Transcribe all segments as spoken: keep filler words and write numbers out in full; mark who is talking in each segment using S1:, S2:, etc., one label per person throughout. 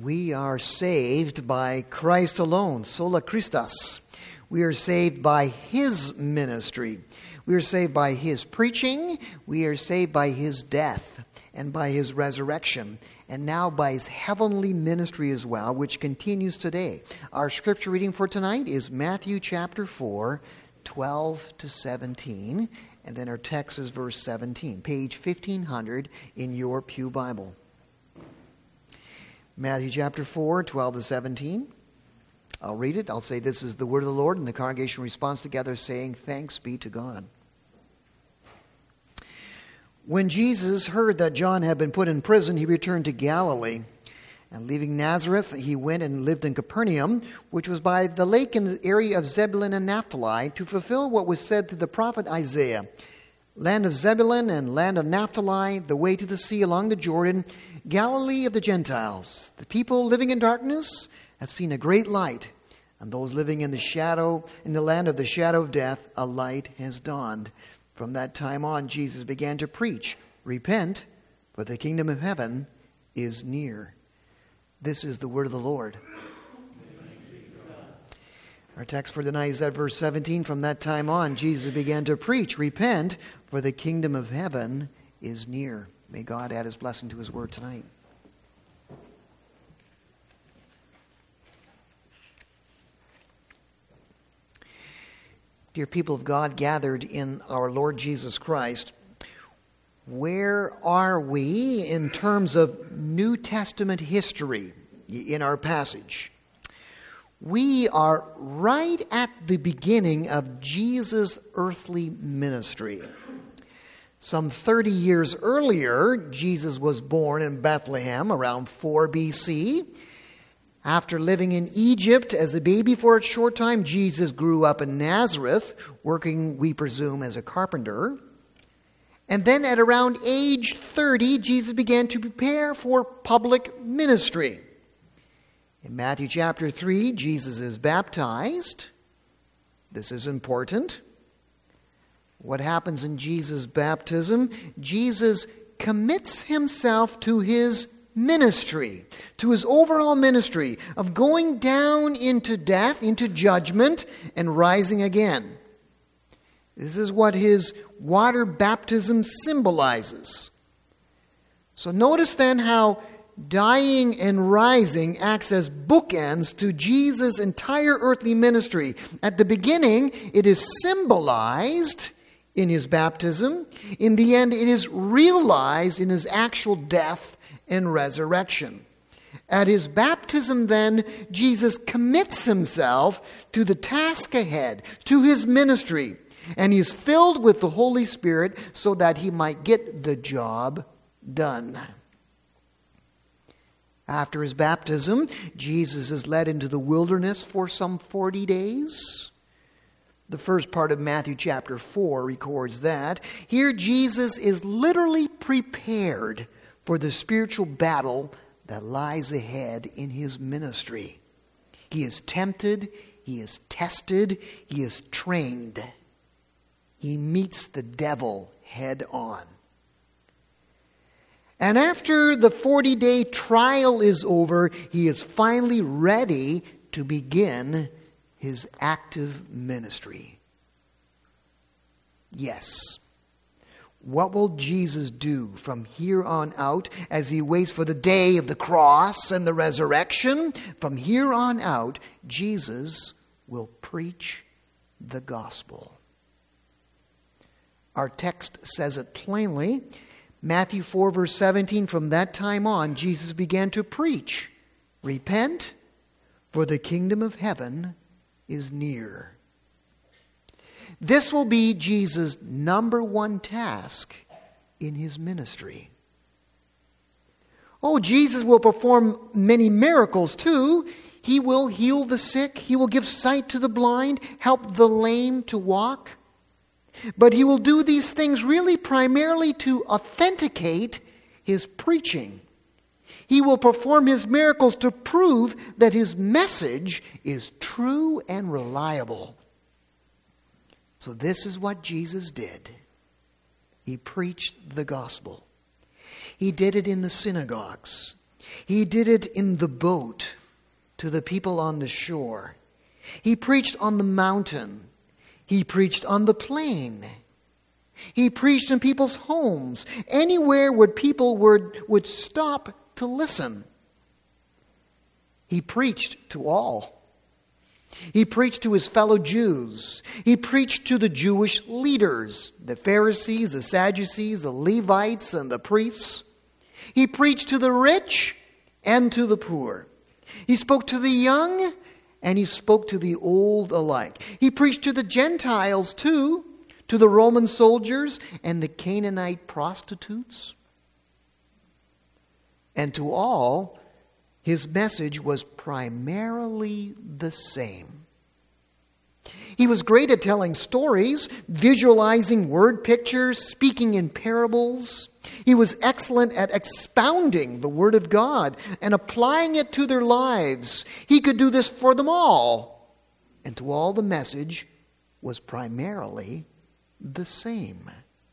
S1: We are saved by Christ alone, sola Christus. We are saved by His ministry. We are saved by His preaching. We are saved by His death and by His resurrection, and now by His heavenly ministry as well, which continues today. Our scripture reading for tonight is Matthew chapter four, twelve to seventeen, and then our text is verse seventeen, page fifteen hundred in your pew Bible. Matthew chapter four, twelve to seventeen. I'll read it. I'll say, "This is the word of the Lord," and the congregation responds together, saying, "Thanks be to God." When Jesus heard that John had been put in prison, he returned to Galilee. And leaving Nazareth, he went and lived in Capernaum, which was by the lake in the area of Zebulun and Naphtali, to fulfill what was said through the prophet Isaiah. "Land of Zebulun and land of Naphtali, the way to the sea along the Jordan, Galilee of the Gentiles. The people living in darkness have seen a great light, and those living in the shadow, in the land of the shadow of death, a light has dawned." From that time on, Jesus began to preach, "Repent, for the kingdom of heaven is near." This is the word of the Lord. Our text for tonight is at verse seventeen. From that time on, Jesus began to preach, "Repent, for the kingdom of heaven is near." May God add His blessing to His word tonight. Dear people of God gathered in our Lord Jesus Christ, where are we in terms of New Testament history in our passage? We are right at the beginning of Jesus' earthly ministry. Some thirty years earlier, Jesus was born in Bethlehem around four B C. After living in Egypt as a baby for a short time, Jesus grew up in Nazareth, working, we presume, as a carpenter. And then at around age thirty, Jesus began to prepare for public ministry. In Matthew chapter three, Jesus is baptized. This is important. What happens in Jesus' baptism? Jesus commits himself to his ministry, to his overall ministry of going down into death, into judgment, and rising again. This is what his water baptism symbolizes. So notice then how dying and rising acts as bookends to Jesus' entire earthly ministry. At the beginning, it is symbolized in his baptism. In the end, it is realized in his actual death and resurrection. At his baptism, then, Jesus commits himself to the task ahead, to his ministry, and he is filled with the Holy Spirit so that he might get the job done. After his baptism, Jesus is led into the wilderness for some forty days. The first part of Matthew chapter four records that. Here Jesus is literally prepared for the spiritual battle that lies ahead in his ministry. He is tempted, he is tested, he is trained. He meets the devil head on. And after the forty-day trial is over, he is finally ready to begin his active ministry. Yes. What will Jesus do from here on out as he waits for the day of the cross and the resurrection? From here on out, Jesus will preach the gospel. Our text says it plainly. Matthew four, verse seventeen, from that time on, Jesus began to preach, "Repent, for the kingdom of heaven is near." This will be Jesus' number one task in his ministry. Oh, Jesus will perform many miracles too. He will heal the sick. He will give sight to the blind, help the lame to walk. But he will do these things really primarily to authenticate his preaching. He will perform his miracles to prove that his message is true and reliable. So this is what Jesus did. He preached the gospel. He did it in the synagogues. He did it in the boat to the people on the shore. He preached on the mountain. He preached on the plain. He preached in people's homes, anywhere where people would, would stop to listen. He preached to all. He preached to his fellow Jews. He preached to the Jewish leaders, the Pharisees, the Sadducees, the Levites, and the priests. He preached to the rich and to the poor. He spoke to the young and he spoke to the old alike. He preached to the Gentiles too, to the Roman soldiers and the Canaanite prostitutes. And to all, his message was primarily the same. He was great at telling stories, visualizing word pictures, speaking in parables. He was excellent at expounding the Word of God and applying it to their lives. He could do this for them all. And to all, the message was primarily the same.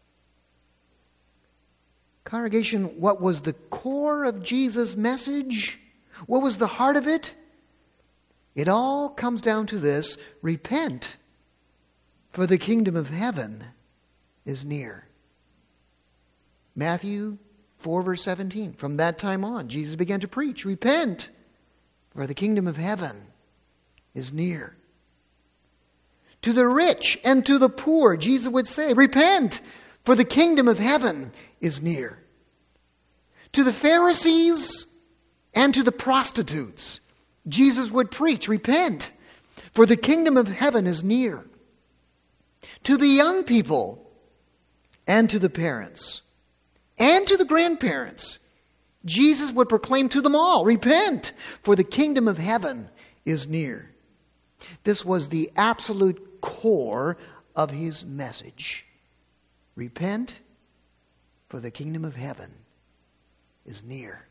S1: Congregation, what was the core of Jesus' message? What was the heart of it? It all comes down to this: repent, for the kingdom of heaven is near. Matthew four, verse seventeen. From that time on, Jesus began to preach, repent, for the kingdom of heaven is near. To the rich and to the poor, Jesus would say, repent, for the kingdom of heaven is near. To the Pharisees and to the prostitutes, Jesus would preach, repent, for the kingdom of heaven is near. To the young people and to the parents and to the grandparents, Jesus would proclaim to them all, repent, for the kingdom of heaven is near. This was the absolute core of his message. Repent, for the kingdom of heaven is near.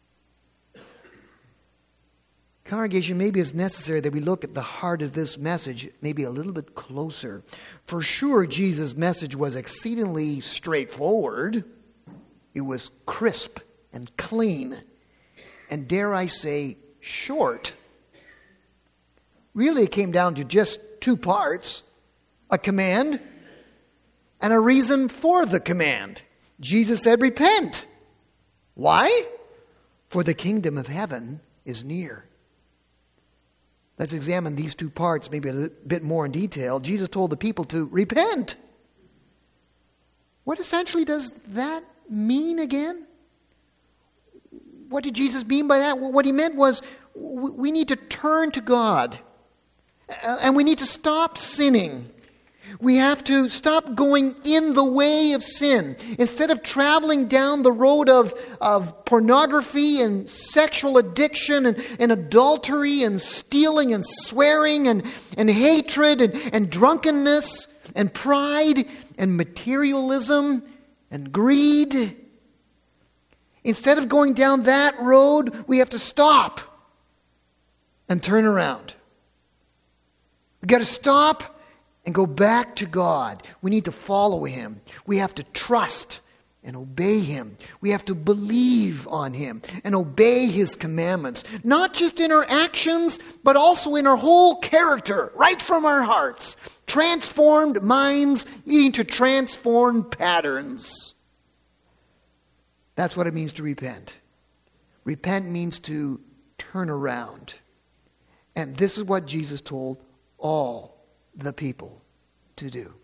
S1: Congregation, maybe it's necessary that we look at the heart of this message maybe a little bit closer. For sure, Jesus' message was exceedingly straightforward. It was crisp and clean, and dare I say, short. Really, it came down to just two parts: a command and a reason for the command. Jesus said, repent. Why? For the kingdom of heaven is near. Let's examine these two parts maybe a bit more in detail. Jesus told the people to repent. What essentially does that mean again? What did Jesus mean by that? What he meant was we need to turn to God. And we need to stop sinning. We have to stop going in the way of sin. Instead of traveling down the road of, of pornography and sexual addiction and, and adultery and stealing and swearing and, and hatred and, and drunkenness and pride and materialism and greed. Instead of going down that road, we have to stop and turn around. We've got to stop and go back to God. We need to follow Him. We have to trust and obey Him. We have to believe on Him and obey His commandments. Not just in our actions, but also in our whole character, right from our hearts. Transformed minds leading to transformed patterns. That's what it means to repent. Repent means to turn around. And this is what Jesus told all the people to do.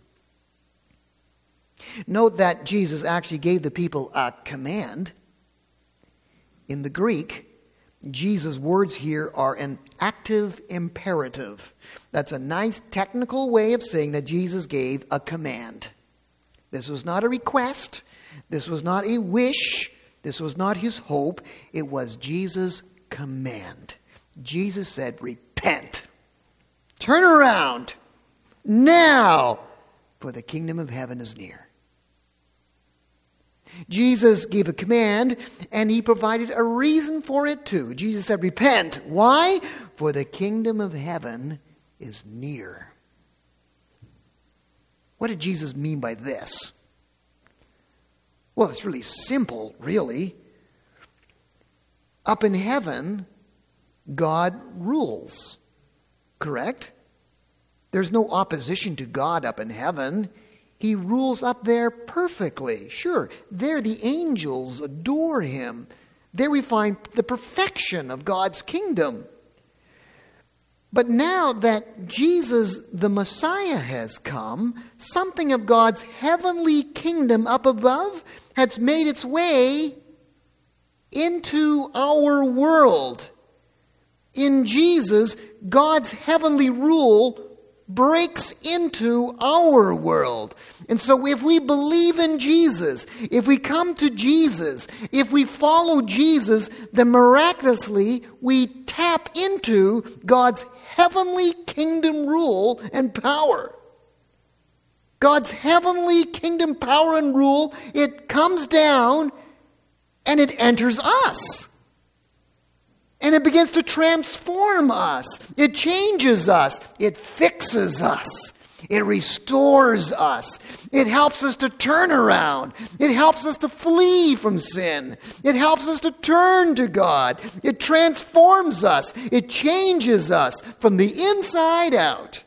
S1: Note that Jesus actually gave the people a command. In the Greek, Jesus' words here are an active imperative. That's a nice technical way of saying that Jesus gave a command. This was not a request. This was not a wish. This was not his hope. It was Jesus' command. Jesus said, repent. Turn around. Now, for the kingdom of heaven is near. Jesus gave a command, and he provided a reason for it too. Jesus said, repent. Why? For the kingdom of heaven is near. What did Jesus mean by this? Well, it's really simple, really. Up in heaven, God rules. Correct? There's no opposition to God up in heaven. He rules up there perfectly. Sure, there the angels adore him. There we find the perfection of God's kingdom. But now that Jesus, the Messiah, has come, something of God's heavenly kingdom up above has made its way into our world. In Jesus, God's heavenly rule breaks into our world. And so if we believe in Jesus, if we come to Jesus, if we follow Jesus, then miraculously we tap into God's heavenly kingdom rule and power. God's heavenly kingdom power and rule, it comes down and it enters us. And it begins to transform us. It changes us. It fixes us. It restores us. It helps us to turn around. It helps us to flee from sin. It helps us to turn to God. It transforms us. It changes us from the inside out.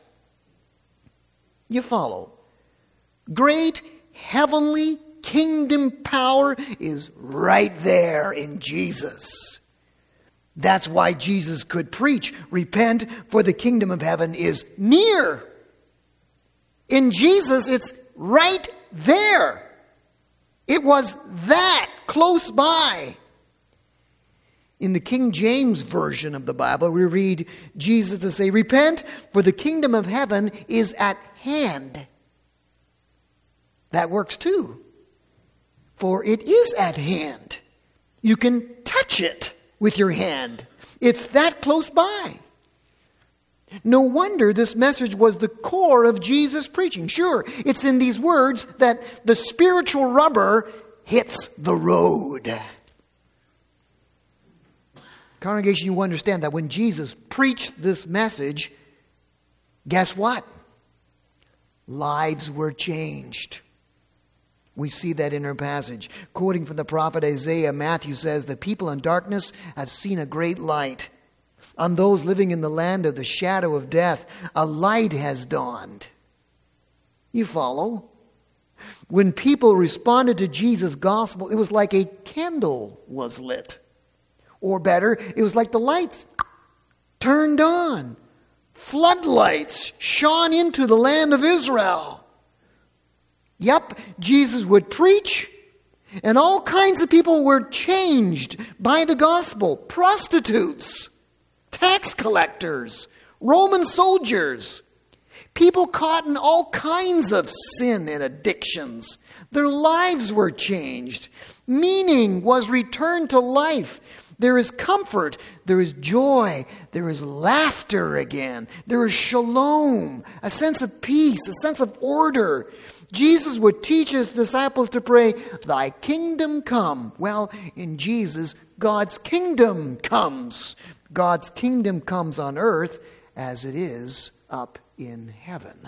S1: You follow? Great heavenly kingdom power is right there in Jesus. That's why Jesus could preach, repent, for the kingdom of heaven is near. In Jesus, it's right there. It was that close by. In the King James Version of the Bible, we read Jesus to say, repent, for the kingdom of heaven is at hand. That works too. For it is at hand. You can touch it with your hand. It's that close by. No wonder this message was the core of Jesus' preaching. Sure, it's in these words that the spiritual rubber hits the road. Congregation, you understand that when Jesus preached this message, guess what? Lives were changed. We see that in our passage. Quoting from the prophet Isaiah, Matthew says, the people in darkness have seen a great light. On those living in the land of the shadow of death, a light has dawned. You follow? When people responded to Jesus' gospel, it was like a candle was lit. Or better, it was like the lights turned on. Floodlights shone into the land of Israel. Yep, Jesus would preach, and all kinds of people were changed by the gospel. Prostitutes, tax collectors, Roman soldiers, people caught in all kinds of sin and addictions. Their lives were changed. Meaning was returned to life. There is comfort, there is joy, there is laughter again. There is shalom, a sense of peace, a sense of order. Jesus would teach his disciples to pray, thy kingdom come. Well, in Jesus, God's kingdom comes. God's kingdom comes on earth as it is up in heaven.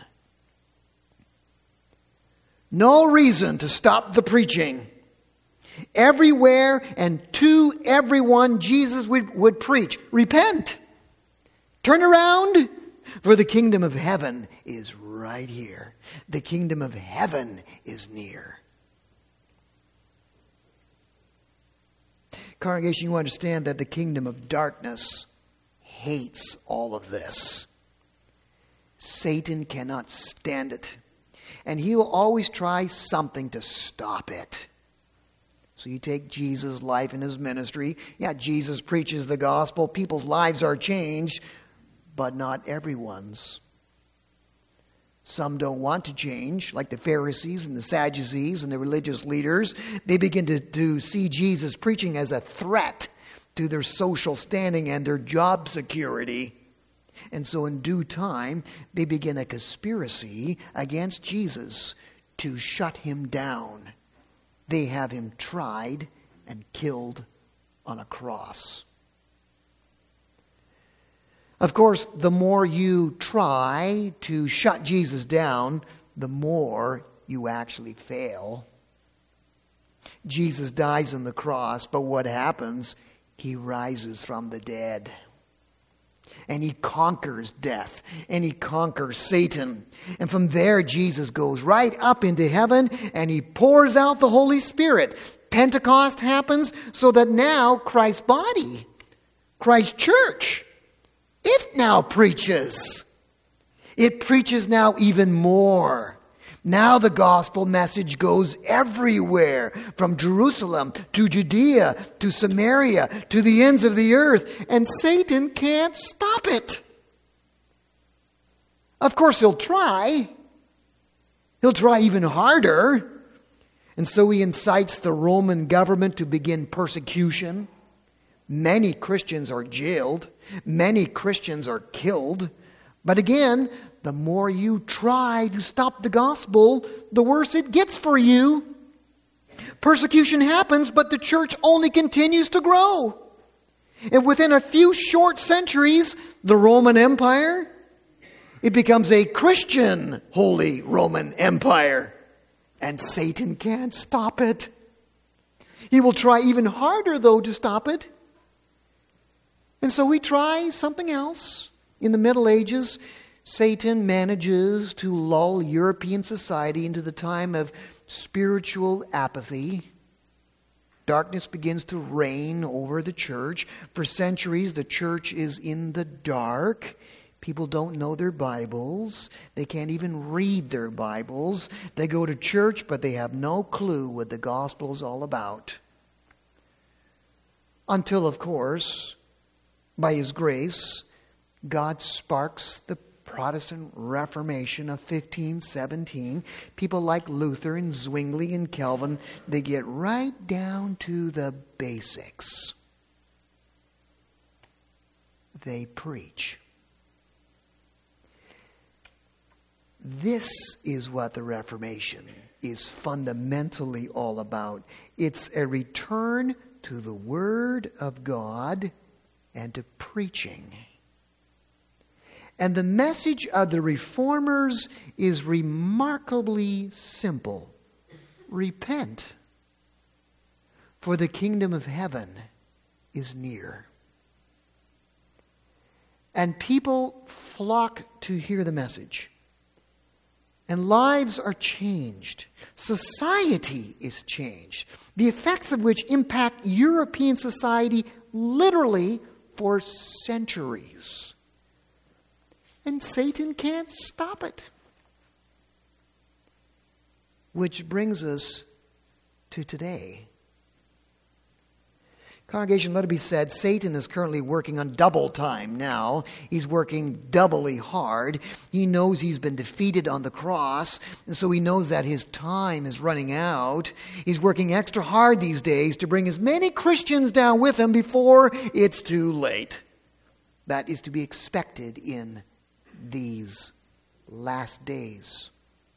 S1: No reason to stop the preaching. Everywhere and to everyone, Jesus would, would preach, repent, turn around, for the kingdom of heaven is right here. The kingdom of heaven is near. Congregation, you understand that the kingdom of darkness hates all of this. Satan cannot stand it. And he'll always try something to stop it. So you take Jesus' life and his ministry. Yeah, Jesus preaches the gospel. People's lives are changed, but not everyone's. Some don't want to change, like the Pharisees and the Sadducees and the religious leaders. They begin to, to see Jesus preaching as a threat to their social standing and their job security. And so in due time, they begin a conspiracy against Jesus to shut him down. They have him tried and killed on a cross. Of course, the more you try to shut Jesus down, the more you actually fail. Jesus dies on the cross, but what happens? He rises from the dead. And he conquers death. And he conquers Satan. And from there, Jesus goes right up into heaven and he pours out the Holy Spirit. Pentecost happens so that now Christ's body, Christ's church, it now preaches. It preaches now even more. Now the gospel message goes everywhere, from Jerusalem to Judea to Samaria to the ends of the earth, and Satan can't stop it. Of course, he'll try. He'll try even harder. And so he incites the Roman government to begin persecution. Many Christians are jailed. Many Christians are killed. But again, the more you try to stop the gospel, the worse it gets for you. Persecution happens, but the church only continues to grow. And within a few short centuries, the Roman Empire, it becomes a Christian Holy Roman Empire. And Satan can't stop it. He will try even harder, though, to stop it. And so we try something else. In the Middle Ages, Satan manages to lull European society into the time of spiritual apathy. Darkness begins to reign over the church. For centuries, the church is in the dark. People don't know their Bibles. They can't even read their Bibles. They go to church, but they have no clue what the gospel is all about. Until, of course, by His grace, God sparks the Protestant Reformation of fifteen seventeen. People like Luther and Zwingli and Calvin, they get right down to the basics. They preach. This is what the Reformation is fundamentally all about. It's a return to the Word of God and to preaching. And the message of the Reformers is remarkably simple. Repent, for the kingdom of heaven is near. And people flock to hear the message. And lives are changed. Society is changed. The effects of which impact European society literally for centuries. And Satan can't stop it. Which brings us to today. Congregation, let it be said, Satan is currently working on double time now. He's working doubly hard. He knows he's been defeated on the cross, and so he knows that his time is running out. He's working extra hard these days to bring as many Christians down with him before it's too late. That is to be expected in these last days.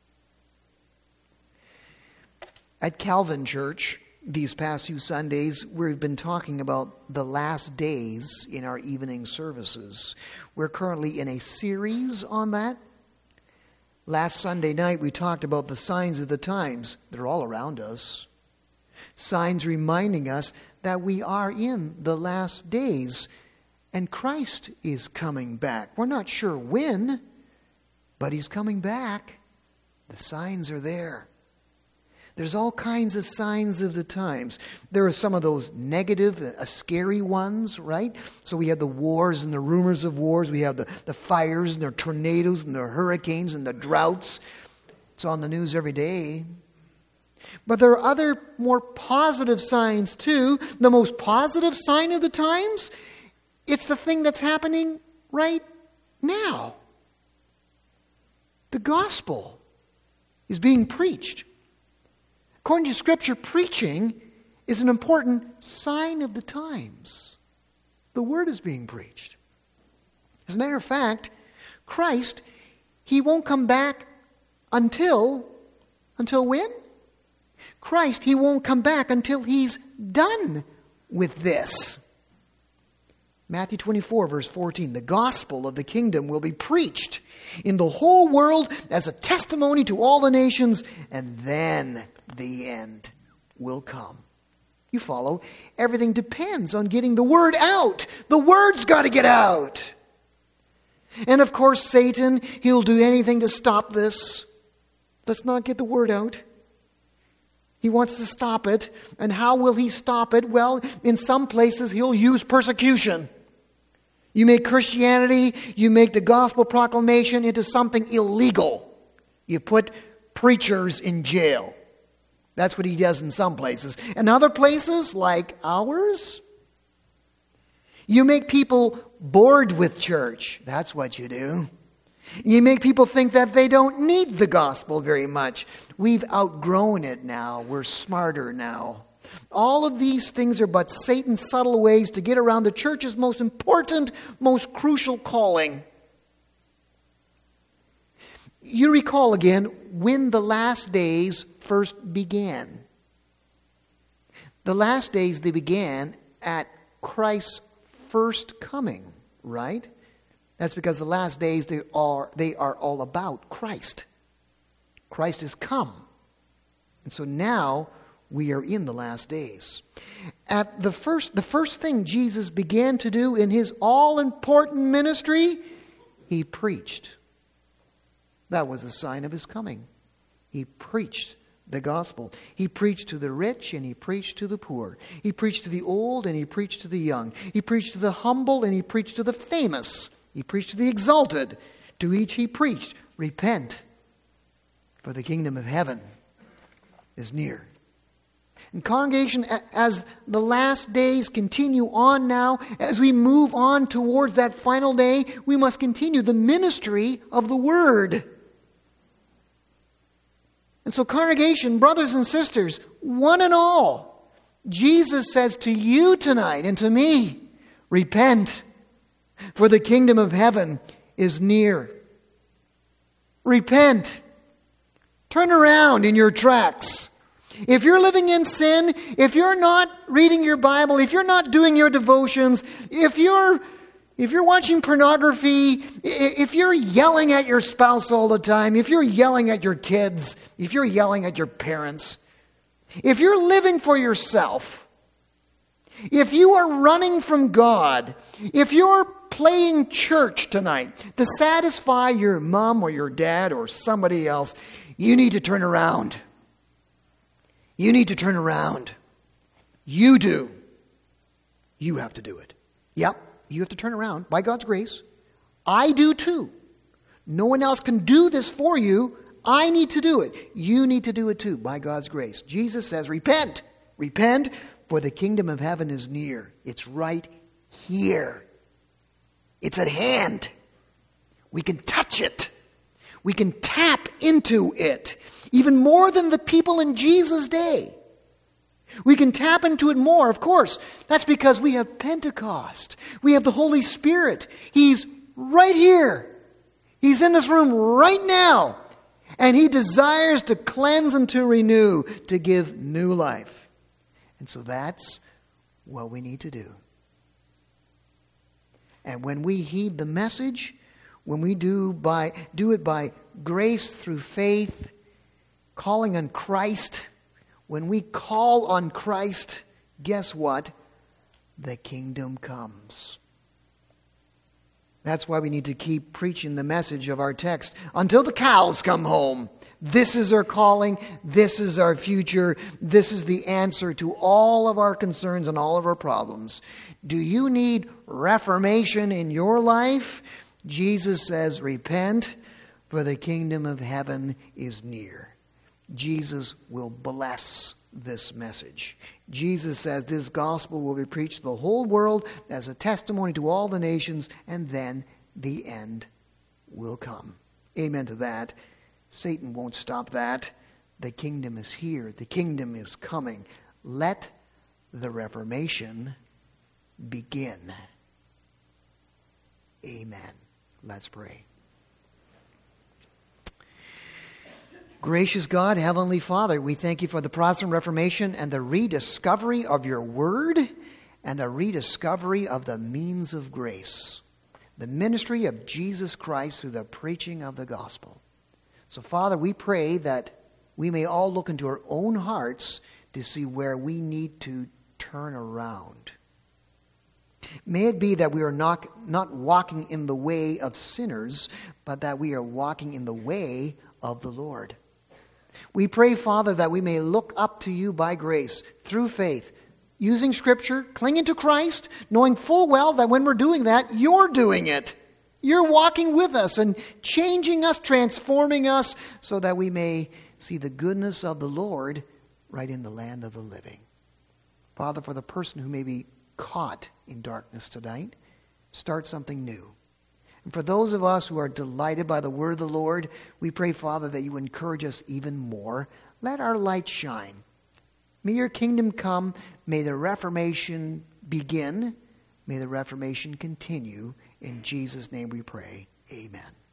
S1: At Calvin Church, these past few Sundays, we've been talking about the last days in our evening services. We're currently in a series on that. Last Sunday night, we talked about the signs of the times. They're all around us. Signs reminding us that we are in the last days, and Christ is coming back. We're not sure when, but He's coming back. The signs are there. There's all kinds of signs of the times. There are some of those negative, uh, scary ones, right? So we have the wars and the rumors of wars. We have the, the fires and the tornadoes and the hurricanes and the droughts. It's on the news every day. But there are other more positive signs too. The most positive sign of the times, it's the thing that's happening right now. The gospel is being preached. According to Scripture, preaching is an important sign of the times. The Word is being preached. As a matter of fact, Christ, He won't come back until, until when? Christ, He won't come back until He's done with this. Matthew twenty-four, verse fourteen, the gospel of the kingdom will be preached in the whole world as a testimony to all the nations, and then the end will come. You You follow? Everything depends on getting the word out. The word's got to get out. And of course, Satan, he'll do anything to stop this. Let's not get the word out. He wants to stop it. And how will he stop it? Well, in some places, he'll use persecution. You make Christianity, you make the gospel proclamation into something illegal. You put preachers in jail. That's what he does in some places. In other places, like ours, you make people bored with church. That's what you do. You make people think that they don't need the gospel very much. We've outgrown it now. We're smarter now. All of these things are but Satan's subtle ways to get around the church's most important, most crucial calling. You recall again when the last days first began. The last days, they began at Christ's first coming, right? That's because the last days, they are, they are all about Christ. Christ has come. And so now we are in the last days. At the first, the first thing Jesus began to do in his all-important ministry, he preached. That was a sign of his coming. He preached the gospel. He preached to the rich and he preached to the poor. He preached to the old and he preached to the young. He preached to the humble and he preached to the famous. He preached to the exalted. To each he preached, repent, for the kingdom of heaven is near. And congregation, as the last days continue on now, as we move on towards that final day, we must continue the ministry of the word. And so, congregation, brothers and sisters, one and all, Jesus says to you tonight and to me, repent, for the kingdom of heaven is near. Repent. Turn around in your tracks. If you're living in sin, if you're not reading your Bible, if you're not doing your devotions, if you're if you're watching pornography, if you're yelling at your spouse all the time, if you're yelling at your kids, if you're yelling at your parents, if you're living for yourself, if you are running from God, if you're playing church tonight to satisfy your mom or your dad or somebody else, you need to turn around. You need to turn around. You do. You have to do it. Yep, you have to turn around by God's grace. I do too. No one else can do this for you. I need to do it. You need to do it too by God's grace. Jesus says, repent. Repent, for the kingdom of heaven is near. It's right here. It's at hand. We can touch it. We can tap into it. Even more than the people in Jesus' day. We can tap into it more, of course. That's because we have Pentecost. We have the Holy Spirit. He's right here. He's in this room right now. And He desires to cleanse and to renew, to give new life. And so that's what we need to do. And when we heed the message, when we do by do it by grace through faith, calling on Christ, when we call on Christ, guess what? The kingdom comes. That's why we need to keep preaching the message of our text until the cows come home. This is our calling. This is our future. This is the answer to all of our concerns and all of our problems. Do you need reformation in your life? Jesus says, repent, for the kingdom of heaven is near. Jesus will bless this message. Jesus says this gospel will be preached to the whole world as a testimony to all the nations, and then the end will come. Amen to that. Satan won't stop that. The kingdom is here. The kingdom is coming. Let the Reformation begin. Amen. Let's pray. Gracious God, Heavenly Father, we thank you for the Protestant Reformation and the rediscovery of your word and the rediscovery of the means of grace, the ministry of Jesus Christ through the preaching of the gospel. So, Father, we pray that we may all look into our own hearts to see where we need to turn around. May it be that we are not, not walking in the way of sinners, but that we are walking in the way of the Lord. We pray, Father, that we may look up to you by grace, through faith, using Scripture, clinging to Christ, knowing full well that when we're doing that, you're doing it. You're walking with us and changing us, transforming us, so that we may see the goodness of the Lord right in the land of the living. Father, for the person who may be caught in darkness tonight, start something new. And for those of us who are delighted by the word of the Lord, we pray, Father, that you encourage us even more. Let our light shine. May your kingdom come. May the Reformation begin. May the Reformation continue. In Jesus' name we pray. Amen.